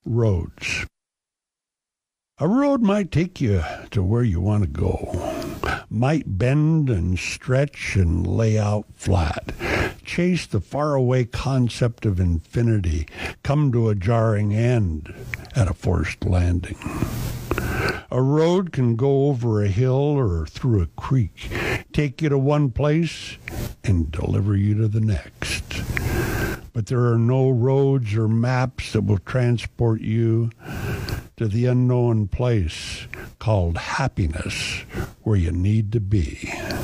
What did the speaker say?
Roads. A road might take you to where you want to go, might bend and stretch and lay out flat, chase the faraway concept of infinity, come to a jarring end at a forced landing. A road can go over a hill or through a creek, take you to one place and deliver you to the next. But there are no roads or maps that will transport you to the unknown place called happiness, where you need to be.